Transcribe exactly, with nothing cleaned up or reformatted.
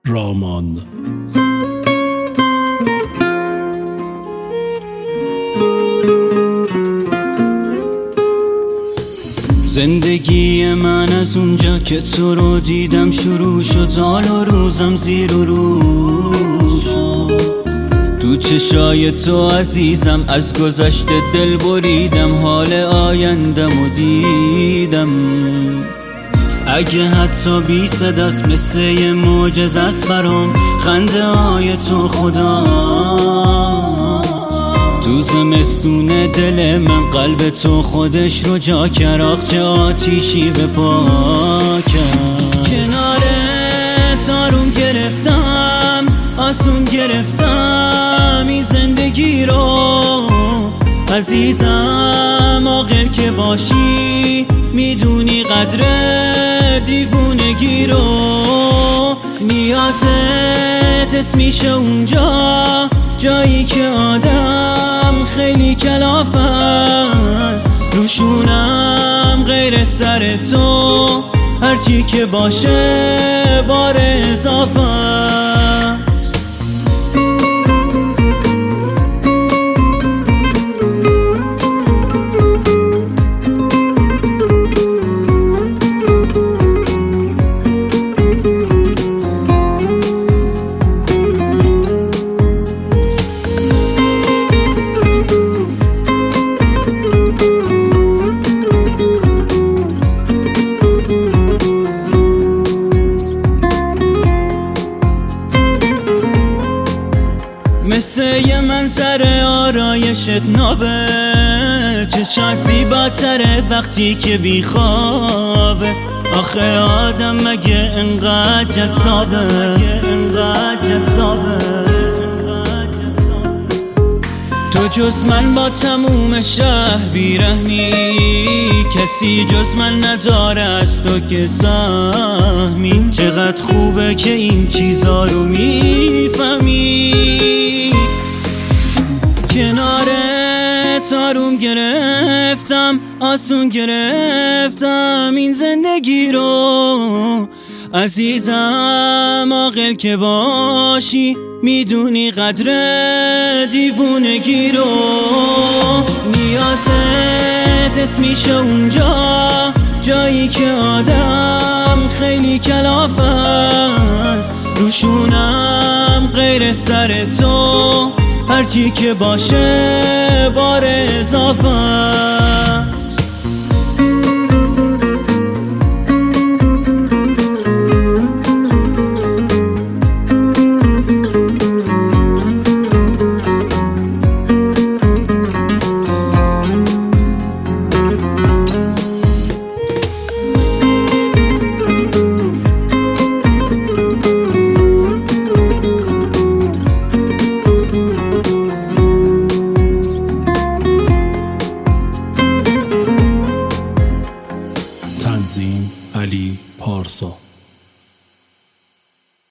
رامان. زندگی من از اونجا که تو رو دیدم شروع شد، حال و روزم زیر و رو شد. تو چشای تو عزیزم از گذشته دل بریدم، حال آیندم و دیدم. اگه حتی بی صداست مثل یه معجزه است برام، خنده های تو خداست. تو زمستون دل من قلب تو خودش رو جا کرد، آخ چه آتیشی به پا کرد. کنارت آروم گرفتم، آسون گرفتم این زندگی رو عزیزم. عاقل که باشی میدونی قدر دیوونگی رو، نیازت اسم میشه اونجا، جایی که آدم خیلی کلافه است. روشونم غیر سر تو، هرچی که باشه بار اضافه است. مثل یه منظر آرایشت نابه، چشات زیباتره وقتی که بیخوابه. آخه آدم مگه انقدر جذابه، تو جز من با تموم شهر بیرحمی، کسی جز من نداره از تو که سهمی. چقدر خوبه که این چیزا رو میفهمی. کنارت آروم گرفتم، آسون گرفتم این زندگی رو عزیزم. عاقل که باشی میدونی قدر دیوونگی رو، نیازت اسم میشه اونجا، جایی که آدم خیلی کلافه است. روشونم غیر سر تو، هرچی که باشه بار اضافه.